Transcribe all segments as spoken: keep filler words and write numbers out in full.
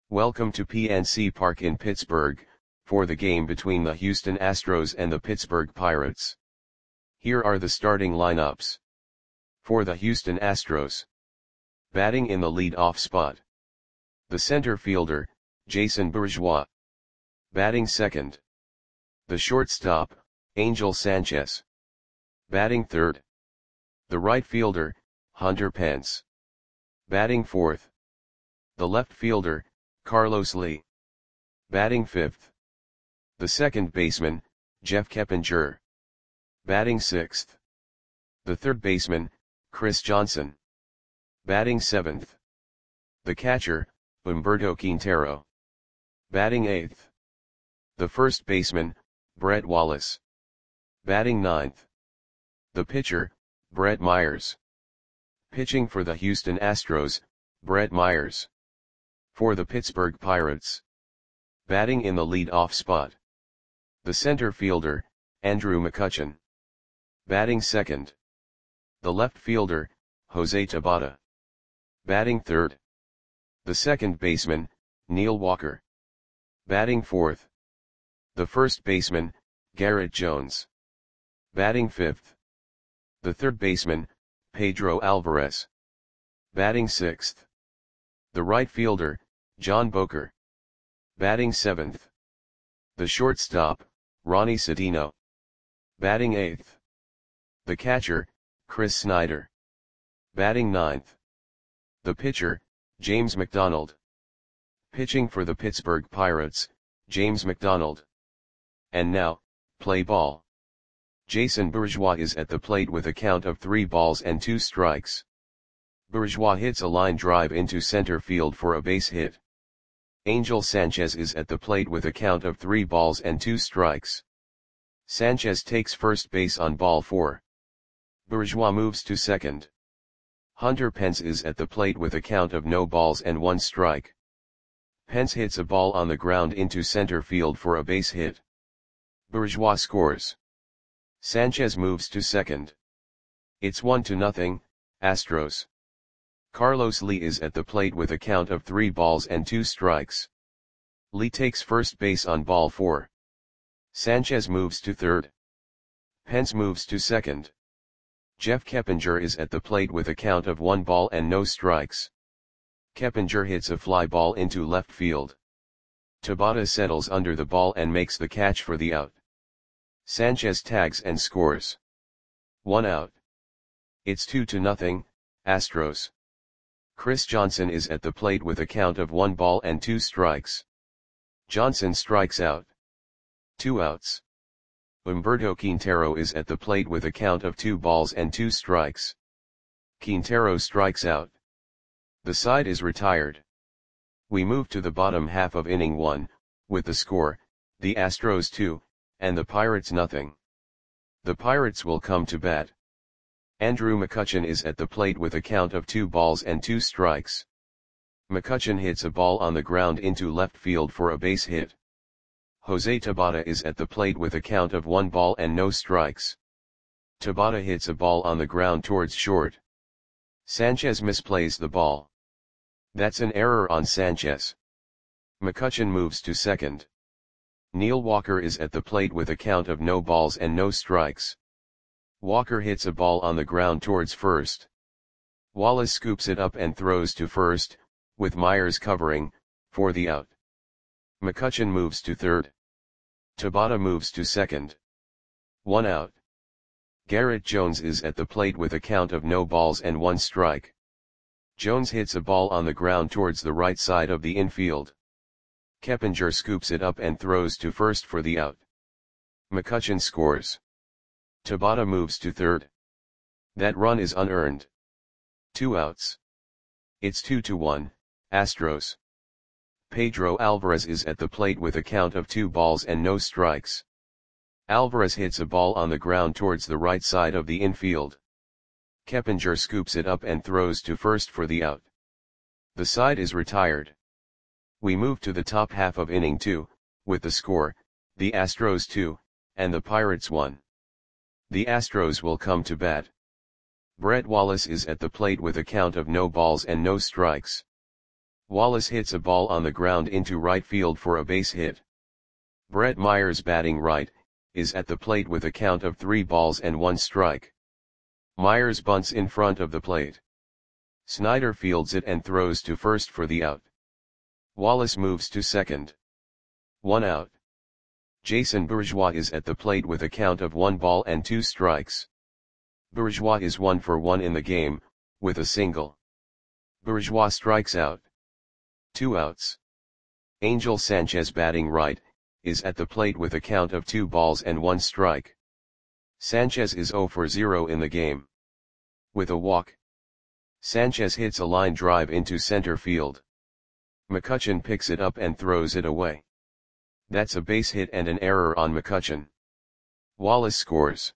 Welcome to P N C Park in Pittsburgh, for the game between the Houston Astros and the Pittsburgh Pirates. Here are the starting lineups. For the Houston Astros. Batting in the lead-off spot. The center fielder, Jason Bourgeois. Batting second. The shortstop, Angel Sanchez. Batting third. The right fielder, Hunter Pence. Batting fourth. The left fielder, Carlos Lee. Batting fifth. The second baseman, Jeff Keppinger. Batting sixth. The third baseman, Chris Johnson. Batting seventh. The catcher, Humberto Quintero. Batting eighth. The first baseman, Brett Wallace. Batting ninth. The pitcher, Brett Myers. Pitching for the Houston Astros, Brett Myers. For the Pittsburgh Pirates. Batting in the lead-off spot. The center fielder, Andrew McCutchen. Batting second. The left fielder, Jose Tabata. Batting third. The second baseman, Neil Walker. Batting fourth. The first baseman, Garrett Jones. Batting fifth. The third baseman, Pedro Alvarez. Batting sixth. The right fielder, John Boker. Batting seventh. The shortstop, Ronnie Sedino. Batting eighth. The catcher, Chris Snyder. Batting ninth. The pitcher, James McDonald. Pitching for the Pittsburgh Pirates, James McDonald. And now, play ball. Jason Bourgeois is at the plate with a count of three balls and two strikes. Bourgeois hits a line drive into center field for a base hit. Angel Sanchez is at the plate with a count of three balls and two strikes. Sanchez takes first base on ball four. Bourgeois moves to second. Hunter Pence is at the plate with a count of no balls and one strike. Pence hits a ball on the ground into center field for a base hit. Bourgeois scores. Sanchez moves to second. It's one to nothing, Astros. Carlos Lee is at the plate with a count of three balls and two strikes. Lee takes first base on ball four. Sanchez moves to third. Pence moves to second. Jeff Keppinger is at the plate with a count of one ball and no strikes. Keppinger hits a fly ball into left field. Tabata settles under the ball and makes the catch for the out. Sanchez tags and scores. One out. It's two to nothing, Astros. Chris Johnson is at the plate with a count of one ball and two strikes. Johnson strikes out. Two outs. Humberto Quintero is at the plate with a count of two balls and two strikes. Quintero strikes out. The side is retired. We move to the bottom half of inning one, with the score, the Astros two, and the Pirates nothing. The Pirates will come to bat. Andrew McCutchen is at the plate with a count of two balls and two strikes. McCutchen hits a ball on the ground into left field for a base hit. Jose Tabata is at the plate with a count of one ball and no strikes. Tabata hits a ball on the ground towards short. Sanchez misplays the ball. That's an error on Sanchez. McCutchen moves to second. Neil Walker is at the plate with a count of no balls and no strikes. Walker hits a ball on the ground towards first. Wallace scoops it up and throws to first, with Myers covering, for the out. McCutchen moves to third. Tabata moves to second. One out. Garrett Jones is at the plate with a count of no balls and one strike. Jones hits a ball on the ground towards the right side of the infield. Keppinger scoops it up and throws to first for the out. McCutchen scores. Tabata moves to third. That run is unearned. Two outs. It's two to one, Astros. Pedro Alvarez is at the plate with a count of two balls and no strikes. Alvarez hits a ball on the ground towards the right side of the infield. Keppinger scoops it up and throws to first for the out. The side is retired. We move to the top half of inning two, with the score, the Astros two, and the Pirates one. The Astros will come to bat. Brett Wallace is at the plate with a count of no balls and no strikes. Wallace hits a ball on the ground into right field for a base hit. Brett Myers batting right, is at the plate with a count of three balls and one strike. Myers bunts in front of the plate. Snyder fields it and throws to first for the out. Wallace moves to second. One out. Jason Bourgeois is at the plate with a count of one ball and two strikes. Bourgeois is one for one in the game, with a single. Bourgeois strikes out. Two outs. Angel Sanchez batting right, is at the plate with a count of two balls and one strike. Sanchez is zero for zero in the game. With a walk. Sanchez hits a line drive into center field. McCutchen picks it up and throws it away. That's a base hit and an error on McCutchen. Wallace scores.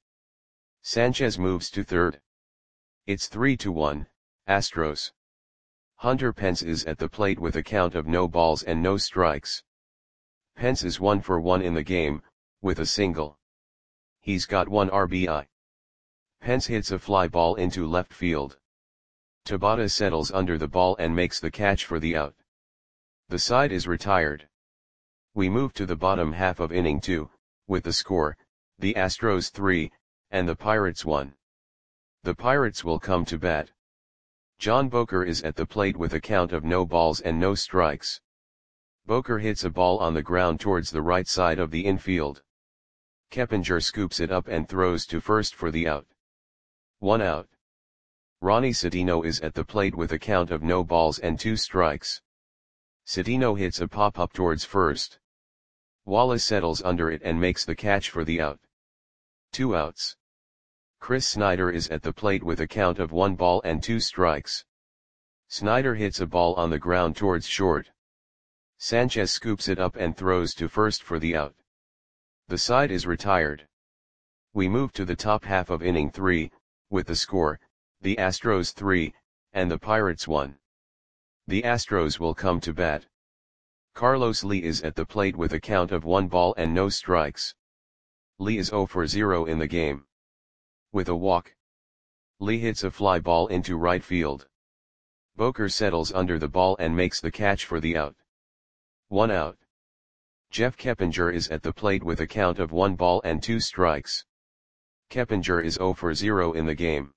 Sanchez moves to third. It's three to one, Astros. Hunter Pence is at the plate with a count of no balls and no strikes. Pence is one for one in the game, with a single. He's got one R B I. Pence hits a fly ball into left field. Tabata settles under the ball and makes the catch for the out. The side is retired. We move to the bottom half of inning two, with the score, the Astros three, and the Pirates one. The Pirates will come to bat. John Boker is at the plate with a count of no balls and no strikes. Boker hits a ball on the ground towards the right side of the infield. Keppinger scoops it up and throws to first for the out. One out. Ronnie Citino is at the plate with a count of no balls and two strikes. Citino hits a pop-up towards first. Wallace settles under it and makes the catch for the out. Two outs. Chris Snyder is at the plate with a count of one ball and two strikes. Snyder hits a ball on the ground towards short. Sanchez scoops it up and throws to first for the out. The side is retired. We move to the top half of inning three, with the score, the Astros three, and the Pirates one. The Astros will come to bat. Carlos Lee is at the plate with a count of one ball and no strikes. Lee is zero for zero in the game. With a walk. Lee hits a fly ball into right field. Boker settles under the ball and makes the catch for the out. One out. Jeff Keppinger is at the plate with a count of one ball and two strikes. Keppinger is zero for zero in the game.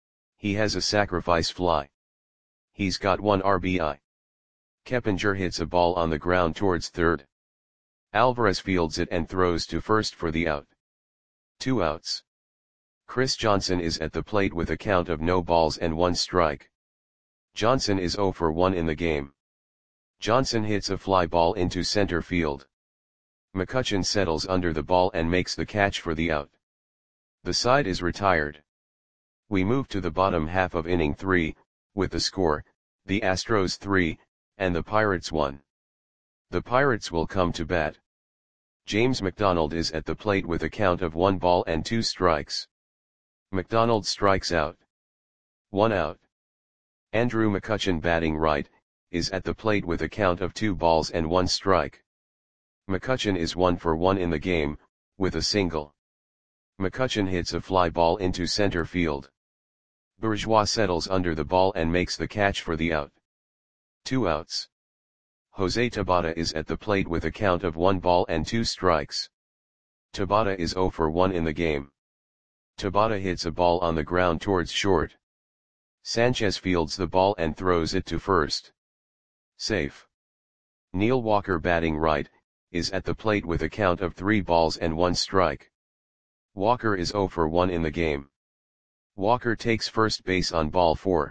He has a sacrifice fly. He's got one R B I. Keppinger hits a ball on the ground towards third. Alvarez fields it and throws to first for the out. Two outs. Chris Johnson is at the plate with a count of no balls and one strike. Johnson is zero for one in the game. Johnson hits a fly ball into center field. McCutchen settles under the ball and makes the catch for the out. The side is retired. We move to the bottom half of inning three, with the score, the Astros three, and the Pirates one. The Pirates will come to bat. James McDonald is at the plate with a count of one ball and two strikes. McDonald strikes out. One out. Andrew McCutchen batting right, is at the plate with a count of two balls and one strike. McCutchen is one for one in the game, with a single. McCutchen hits a fly ball into center field. Bourgeois settles under the ball and makes the catch for the out. Two outs. Jose Tabata is at the plate with a count of one ball and two strikes. Tabata is zero for one in the game. Tabata hits a ball on the ground towards short. Sanchez fields the ball and throws it to first. Safe. Neil Walker batting right, is at the plate with a count of three balls and one strike. Walker is zero for one in the game. Walker takes first base on ball four.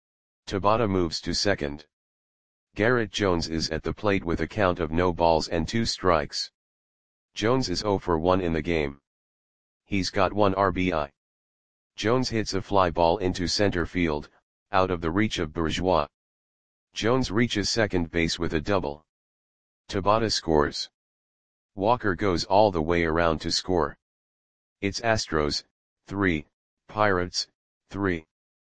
Tabata moves to second. Garrett Jones is at the plate with a count of no balls and two strikes. Jones is zero for one in the game. He's got one R B I. Jones hits a fly ball into center field, out of the reach of Bourgeois. Jones reaches second base with a double. Tabata scores. Walker goes all the way around to score. It's Astros, three, Pirates, three.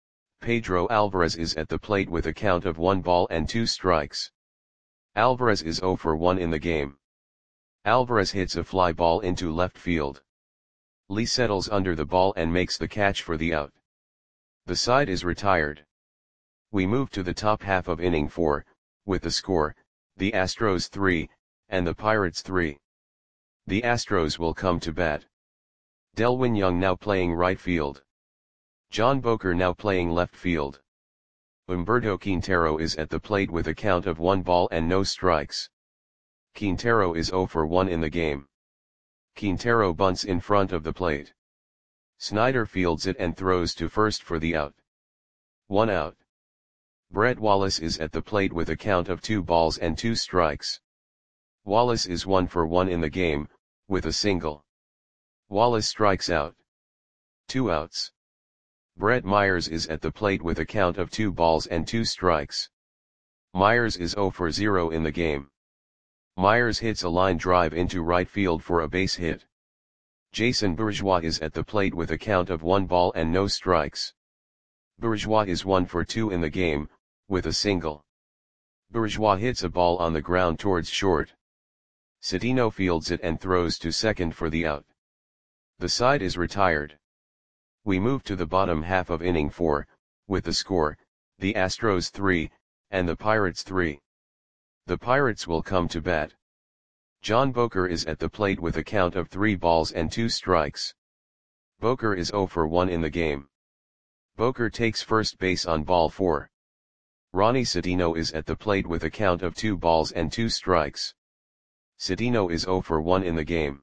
Pedro Alvarez is at the plate with a count of one ball and two strikes. Alvarez is zero for one in the game. Alvarez hits a fly ball into left field. Lee settles under the ball and makes the catch for the out. The side is retired. We move to the top half of inning four, with the score, the Astros three, and the Pirates three. The Astros will come to bat. Delwin Young now playing right field. John Boker now playing left field. Humberto Quintero is at the plate with a count of one ball and no strikes. Quintero is zero for one in the game. Quintero bunts in front of the plate. Snyder fields it and throws to first for the out. One out. Brett Wallace is at the plate with a count of two balls and two strikes. Wallace is one for one in the game, with a single. Wallace strikes out. Two outs. Brett Myers is at the plate with a count of two balls and two strikes. Myers is zero for zero in the game. Myers hits a line drive into right field for a base hit. Jason Bourgeois is at the plate with a count of one ball and no strikes. Bourgeois is one for two in the game, with a single. Bourgeois hits a ball on the ground towards short. Cedeno fields it and throws to second for the out. The side is retired. We move to the bottom half of inning four, with the score, the Astros three, and the Pirates three. The Pirates will come to bat. John Boker is at the plate with a count of three balls and two strikes. Boker is zero for one in the game. Boker takes first base on ball four. Ronnie Cedeno is at the plate with a count of two balls and two strikes. Cedeno is zero for one in the game.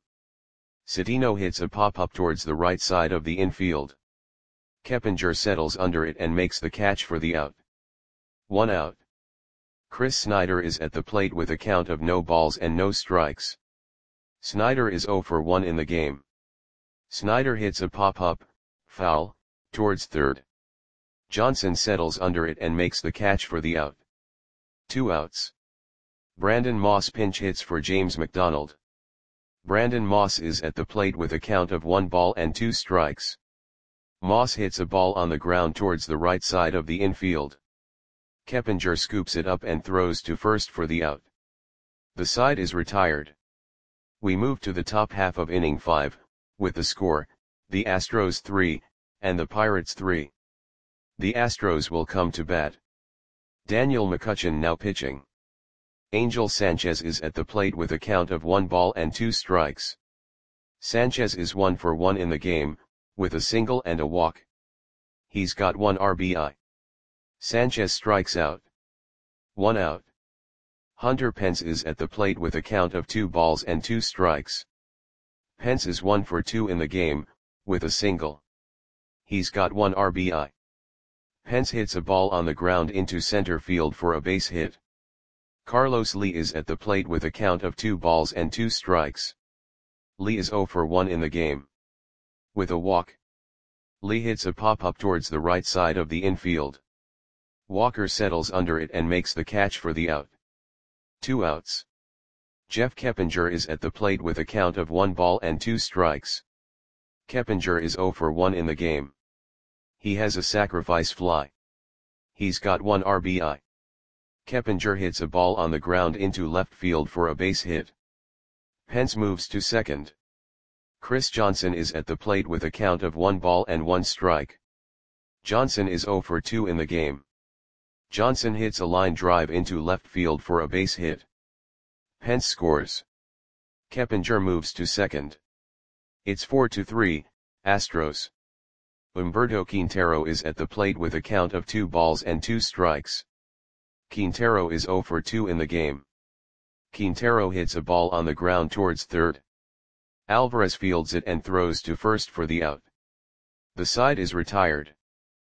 Cedeno hits a pop-up towards the right side of the infield. Keppinger settles under it and makes the catch for the out. One out. Chris Snyder is at the plate with a count of no balls and no strikes. Snyder is zero for one in the game. Snyder hits a pop-up, foul, towards third. Johnson settles under it and makes the catch for the out. Two outs. Brandon Moss pinch hits for James McDonald. Brandon Moss is at the plate with a count of one ball and two strikes. Moss hits a ball on the ground towards the right side of the infield. Keppinger scoops it up and throws to first for the out. The side is retired. We move to the top half of inning five, with the score, the Astros three, and the Pirates three. The Astros will come to bat. Daniel McCutchen now pitching. Angel Sanchez is at the plate with a count of one ball and two strikes. Sanchez is one for one in the game, with a single and a walk. He's got one R B I. Sanchez strikes out. One out. Hunter Pence is at the plate with a count of two balls and two strikes. Pence is one for two in the game, with a single. He's got one R B I. Pence hits a ball on the ground into center field for a base hit. Carlos Lee is at the plate with a count of two balls and two strikes. Lee is zero for one in the game. With a walk. Lee hits a pop-up towards the right side of the infield. Walker settles under it and makes the catch for the out. Two outs. Jeff Keppinger is at the plate with a count of one ball and two strikes. Keppinger is zero for one in the game. He has a sacrifice fly. He's got one R B I. Keppinger hits a ball on the ground into left field for a base hit. Pence moves to second. Chris Johnson is at the plate with a count of one ball and one strike. Johnson is zero for two in the game. Johnson hits a line drive into left field for a base hit. Pence scores. Keppinger moves to second. It's four to three, Astros. Humberto Quintero is at the plate with a count of two balls and two strikes. Quintero is zero for two in the game. Quintero hits a ball on the ground towards third. Alvarez fields it and throws to first for the out. The side is retired.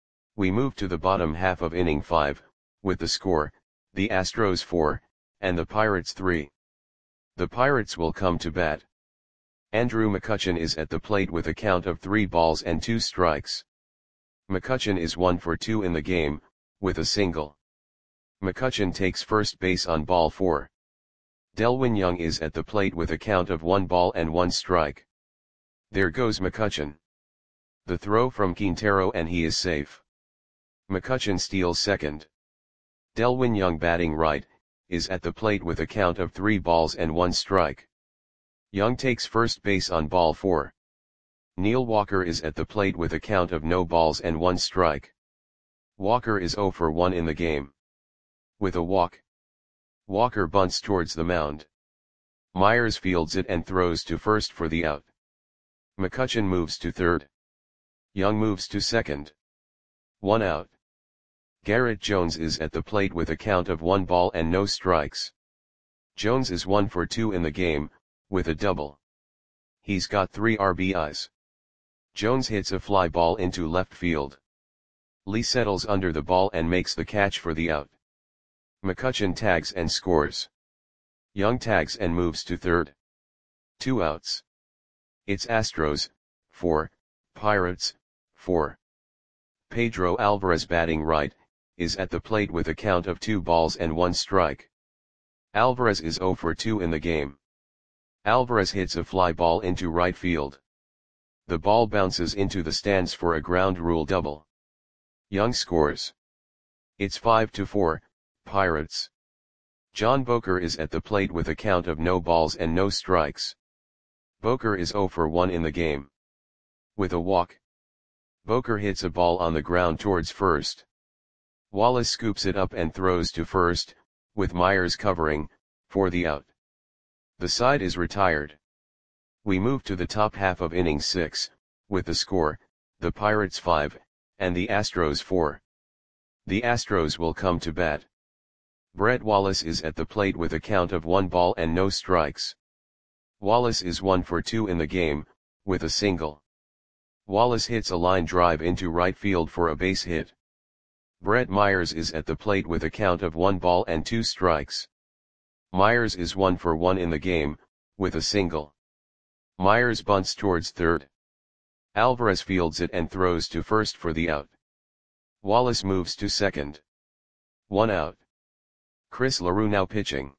We move to the bottom half of inning five, with the score, the Astros four, and the Pirates three. The Pirates will come to bat. Andrew McCutchen is at the plate with a count of three balls and two strikes. McCutchen is one for two in the game, with a single. McCutchen takes first base on ball four. Delwin Young is at the plate with a count of one ball and one strike. There goes McCutchen. The throw from Quintero and he is safe. McCutchen steals second. Delwin Young batting right, is at the plate with a count of three balls and one strike. Young takes first base on ball four. Neil Walker is at the plate with a count of no balls and one strike. Walker is zero for one in the game. With a walk. Walker bunts towards the mound. Myers fields it and throws to first for the out. McCutchen moves to third. Young moves to second. One out. Garrett Jones is at the plate with a count of one ball and no strikes. Jones is one for two in the game, with a double. He's got three R B Is. Jones hits a fly ball into left field. Lee settles under the ball and makes the catch for the out. McCutchen tags and scores. Young tags and moves to third. Two outs. It's Astros, four, Pirates, four. Pedro Alvarez batting right, is at the plate with a count of two balls and one strike. Alvarez is zero for two in the game. Alvarez hits a fly ball into right field. The ball bounces into the stands for a ground rule double. Young scores. It's five to four, Pirates. John Boker is at the plate with a count of no balls and no strikes. Boker is zero for one in the game. With a walk. Boker hits a ball on the ground towards first. Wallace scoops it up and throws to first, with Myers covering, for the out. The side is retired. We move to the top half of inning six, with the score, the Pirates five, and the Astros four. The Astros will come to bat. Brett Wallace is at the plate with a count of one ball and no strikes. Wallace is one for two in the game, with a single. Wallace hits a line drive into right field for a base hit. Brett Myers is at the plate with a count of one ball and two strikes. Myers is one for one in the game, with a single. Myers bunts towards third. Alvarez fields it and throws to first for the out. Wallace moves to second. One out. Chris LaRue now pitching.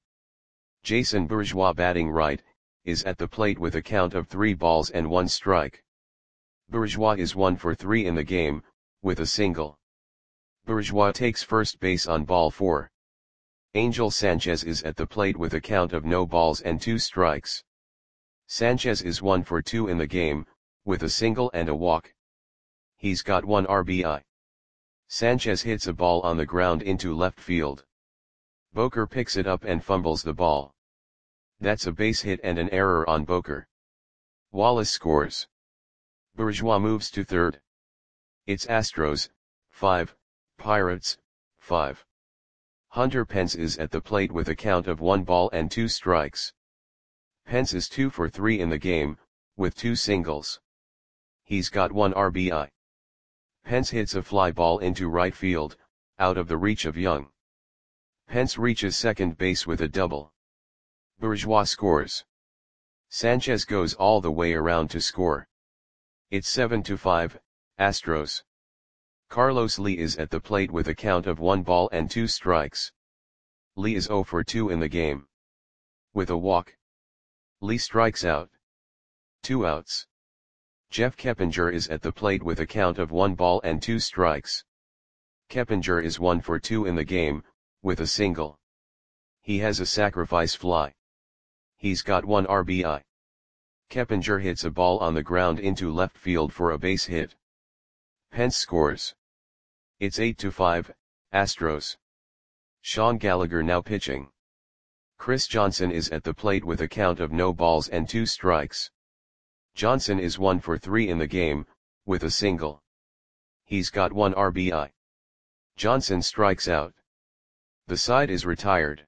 Jason Bourgeois batting right, is at the plate with a count of three balls and one strike. Bourgeois is one for three in the game, with a single. Bourgeois takes first base on ball four. Angel Sanchez is at the plate with a count of no balls and two strikes. Sanchez is one for two in the game, with a single and a walk. He's got one R B I. Sanchez hits a ball on the ground into left field. Boker picks it up and fumbles the ball. That's a base hit and an error on Boker. Wallace scores. Bourgeois moves to third. It's Astros, five, Pirates, five. Hunter Pence is at the plate with a count of one ball and two strikes. Pence is two for three in the game, with two singles. He's got one R B I. Pence hits a fly ball into right field, out of the reach of Young. Pence reaches second base with a double. Bourgeois scores. Sanchez goes all the way around to score. It's seven to five, Astros. Carlos Lee is at the plate with a count of one ball and two strikes. Lee is zero for two in the game. With a walk. Lee strikes out. Two outs. Jeff Keppinger is at the plate with a count of one ball and two strikes. Keppinger is one for two in the game, with a single. He has a sacrifice fly. He's got one R B I. Keppinger hits a ball on the ground into left field for a base hit. Pence scores. It's eight to five, Astros. Sean Gallagher now pitching. Chris Johnson is at the plate with a count of no balls and two strikes. Johnson is one for three in the game, with a single. He's got one R B I. Johnson strikes out. The side is retired.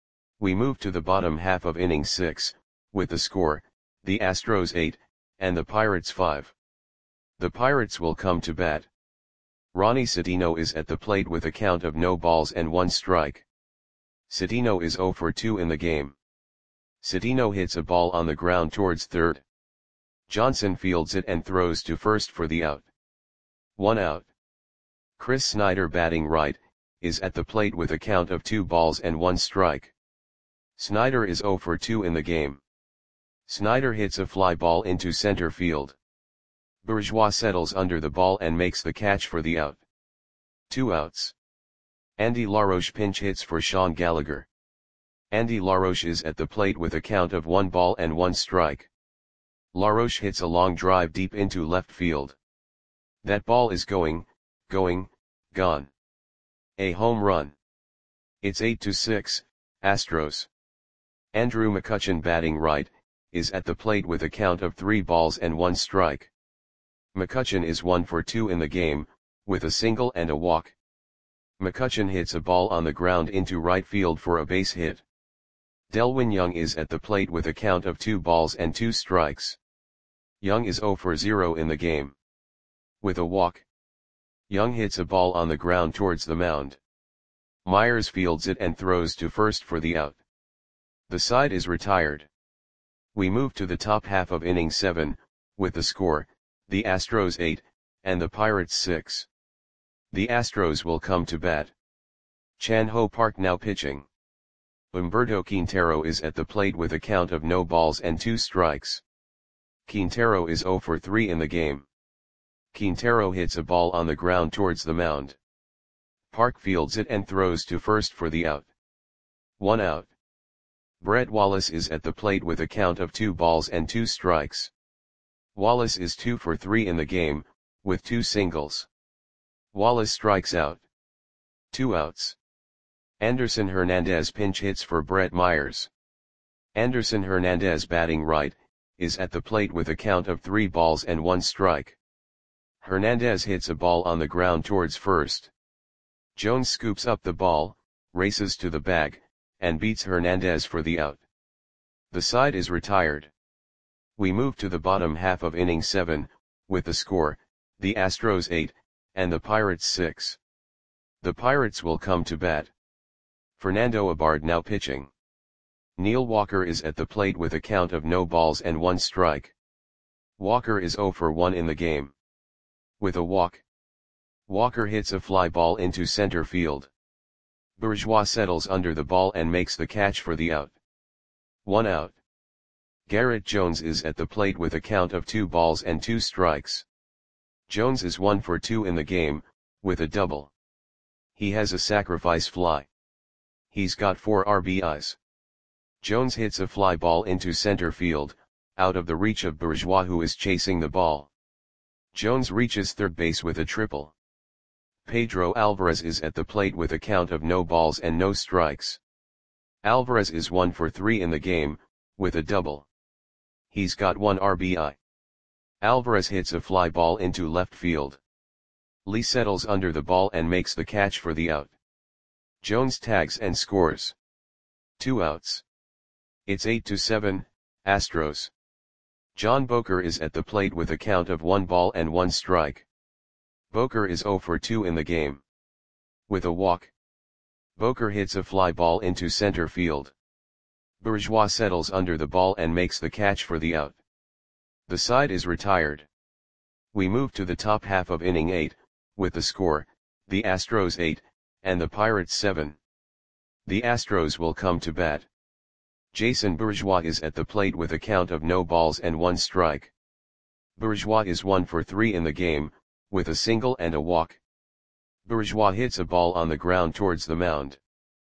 We move to the bottom half of inning six, with the score, the Astros eight, and the Pirates five. The Pirates will come to bat. Ronnie Citino is at the plate with a count of no balls and one strike. Citino is zero for two in the game. Citino hits a ball on the ground towards third. Johnson fields it and throws to first for the out. One out. Chris Snyder batting right, is at the plate with a count of two balls and one strike. Snyder is zero for two in the game. Snyder hits a fly ball into center field. Bourgeois settles under the ball and makes the catch for the out. Two outs. Andy LaRoche pinch hits for Sean Gallagher. Andy LaRoche is at the plate with a count of one ball and one strike. LaRoche hits a long drive deep into left field. That ball is going, going, gone. A home run. It's eight to six, Astros. Andrew McCutchen batting right, is at the plate with a count of three balls and one strike. McCutchen is one for two in the game, with a single and a walk. McCutchen hits a ball on the ground into right field for a base hit. Delwin Young is at the plate with a count of two balls and two strikes. Young is zero for zero in the game. With a walk, Young hits a ball on the ground towards the mound. Myers fields it and throws to first for the out. The side is retired. We move to the top half of inning seven, with the score, the Astros eight, and the Pirates six. The Astros will come to bat. Chan Ho Park now pitching. Humberto Quintero is at the plate with a count of no balls and two strikes. Quintero is zero for three in the game. Quintero hits a ball on the ground towards the mound. Park fields it and throws to first for the out. One out. Brett Wallace is at the plate with a count of two balls and two strikes. Wallace is two for three in the game, with two singles. Wallace strikes out. Two outs. Anderson Hernandez pinch hits for Brett Myers. Anderson Hernandez batting right, is at the plate with a count of three balls and one strike. Hernandez hits a ball on the ground towards first. Jones scoops up the ball, races to the bag, and beats Hernandez for the out. The side is retired. We move to the bottom half of inning seven, with the score, the Astros eight, and the Pirates six. The Pirates will come to bat. Fernando Abad now pitching. Neil Walker is at the plate with a count of no balls and one strike. Walker is zero for one in the game. With a walk, Walker hits a fly ball into center field. Bourgeois settles under the ball and makes the catch for the out. One out. Garrett Jones is at the plate with a count of two balls and two strikes. Jones is one for two in the game, with a double. He has a sacrifice fly. He's got four R B Is. Jones hits a fly ball into center field, out of the reach of Bourgeois who is chasing the ball. Jones reaches third base with a triple. Pedro Alvarez is at the plate with a count of no balls and no strikes. Alvarez is one for three in the game, with a double. He's got one R B I. Alvarez hits a fly ball into left field. Lee settles under the ball and makes the catch for the out. Jones tags and scores. Two outs. It's eight to seven, Astros. John Boker is at the plate with a count of one ball and one strike. Boker is zero for two in the game. With a walk, Boker hits a fly ball into center field. Bourgeois settles under the ball and makes the catch for the out. The side is retired. We move to the top half of inning eight, with the score, the Astros eight, and the Pirates seven. The Astros will come to bat. Jason Bourgeois is at the plate with a count of no balls and one strike. Bourgeois is one for three in the game, with a single and a walk. Bourgeois hits a ball on the ground towards the mound.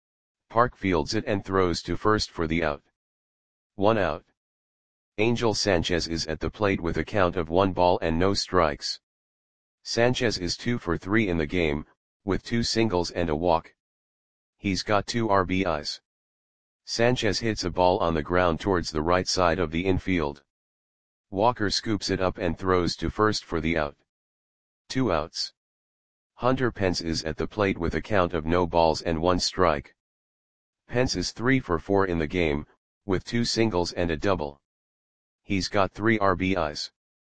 Park fields it and throws to first for the out. One out. Angel Sanchez is at the plate with a count of one ball and no strikes. Sanchez is two for three in the game, with two singles and a walk. He's got two R B Is. Sanchez hits a ball on the ground towards the right side of the infield. Walker scoops it up and throws to first for the out. Two outs. Hunter Pence is at the plate with a count of no balls and one strike. Pence is three for four in the game, with two singles and a double. He's got three R B Is.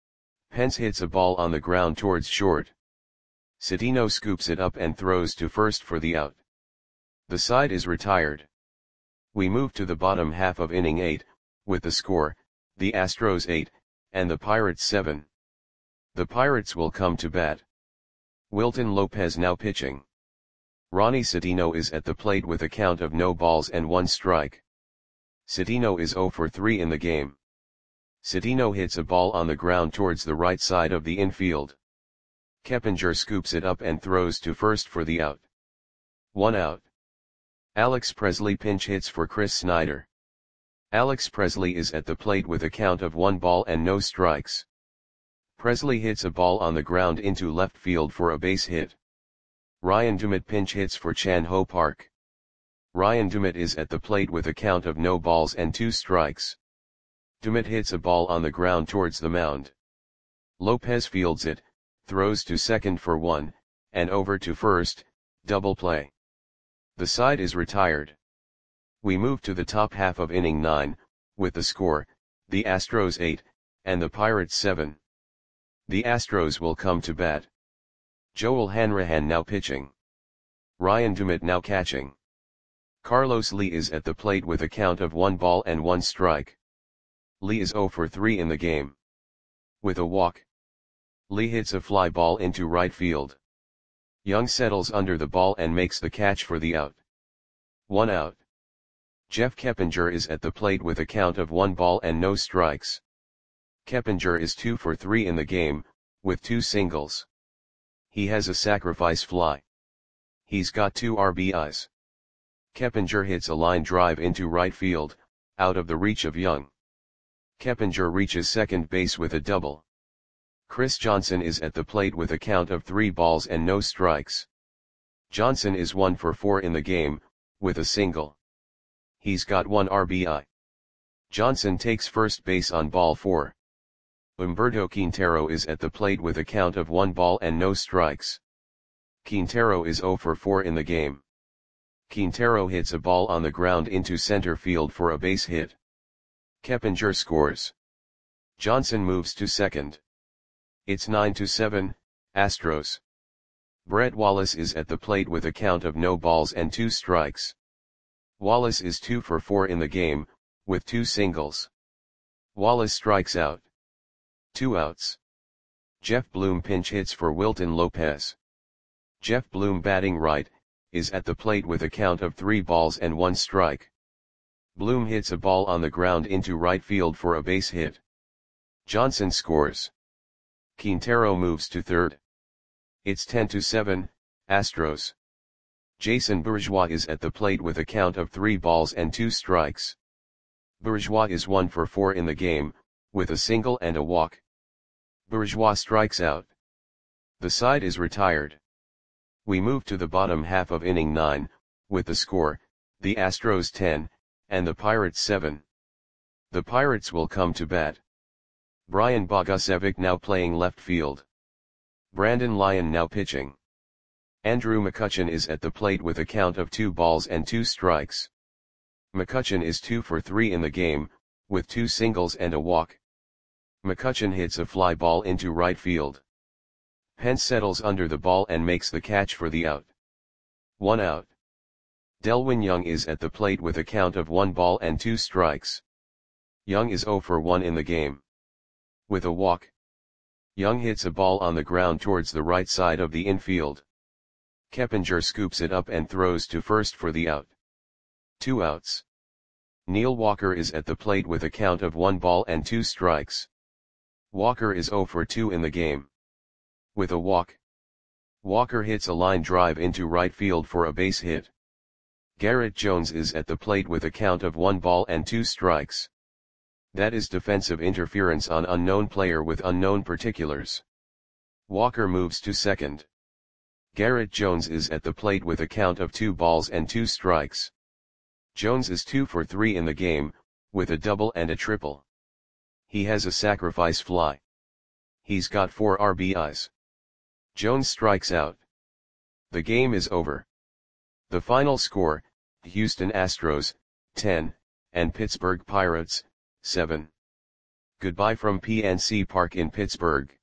Pence hits a ball on the ground towards short. Citino scoops it up and throws to first for the out. The side is retired. We move to the bottom half of inning eight, with the score, the Astros eight, and the Pirates seven. The Pirates will come to bat. Wilton Lopez now pitching. Ronnie Citino is at the plate with a count of no balls and one strike. Citino is zero for three in the game. Citino hits a ball on the ground towards the right side of the infield. Keppinger scoops it up and throws to first for the out. One out. Alex Presley pinch hits for Chris Snyder. Alex Presley is at the plate with a count of one ball and no strikes. Presley hits a ball on the ground into left field for a base hit. Ryan Dumit pinch hits for Chan Ho Park. Ryan Dumit is at the plate with a count of no balls and two strikes. Dumit hits a ball on the ground towards the mound. Lopez fields it, throws to second for one, and over to first, double play. The side is retired. We move to the top half of inning nine, with the score, the Astros eight, and the Pirates seven. The Astros will come to bat. Joel Hanrahan now pitching. Ryan Dumit now catching. Carlos Lee is at the plate with a count of one ball and one strike. Lee is oh for three in the game. With a walk, Lee hits a fly ball into right field. Young settles under the ball and makes the catch for the out. One out. Jeff Keppinger is at the plate with a count of one ball and no strikes. Keppinger is two for three in the game, with two singles. He has a sacrifice fly. He's got two R B Is. Keppinger hits a line drive into right field, out of the reach of Young. Keppinger reaches second base with a double. Chris Johnson is at the plate with a count of three balls and no strikes. Johnson is one for four in the game, with a single. He's got one R B I. Johnson takes first base on ball four. Humberto Quintero is at the plate with a count of one ball and no strikes. Quintero is oh for four in the game. Quintero hits a ball on the ground into center field for a base hit. Keppinger scores. Johnson moves to second. It's nine to seven, Astros. Brett Wallace is at the plate with a count of no balls and two strikes. Wallace is two for four in the game, with two singles. Wallace strikes out. Two outs. Jeff Bloom pinch hits for Wilton Lopez. Jeff Bloom, batting right, is at the plate with a count of three balls and one strike. Bloom hits a ball on the ground into right field for a base hit. Johnson scores. Quintero moves to third. It's ten to seven, Astros. Jason Bourgeois is at the plate with a count of three balls and two strikes. Bourgeois is one for four in the game, with a single and a walk. Bourgeois strikes out. The side is retired. We move to the bottom half of inning nine, with the score, the Astros ten, and the Pirates seven. The Pirates will come to bat. Brian Bogusevic now playing left field. Brandon Lyon now pitching. Andrew McCutchen is at the plate with a count of two balls and two strikes. McCutchen is two for three in the game, with two singles and a walk. McCutchen hits a fly ball into right field. Pence settles under the ball and makes the catch for the out. One out. Delwin Young is at the plate with a count of one ball and two strikes. Young is oh for one in the game. With a walk, Young hits a ball on the ground towards the right side of the infield. Keppinger scoops it up and throws to first for the out. Two outs. Neil Walker is at the plate with a count of one ball and two strikes. Walker is oh for two in the game. With a walk, Walker hits a line drive into right field for a base hit. Garrett Jones is at the plate with a count of one ball and two strikes. That is defensive interference on unknown player with unknown particulars. Walker moves to second. Garrett Jones is at the plate with a count of two balls and two strikes. Jones is two for three in the game, with a double and a triple. He has a sacrifice fly. He's got four R B Is. Jones strikes out. The game is over. The final score, Houston Astros, ten, and Pittsburgh Pirates, seven. Goodbye from P N C Park in Pittsburgh.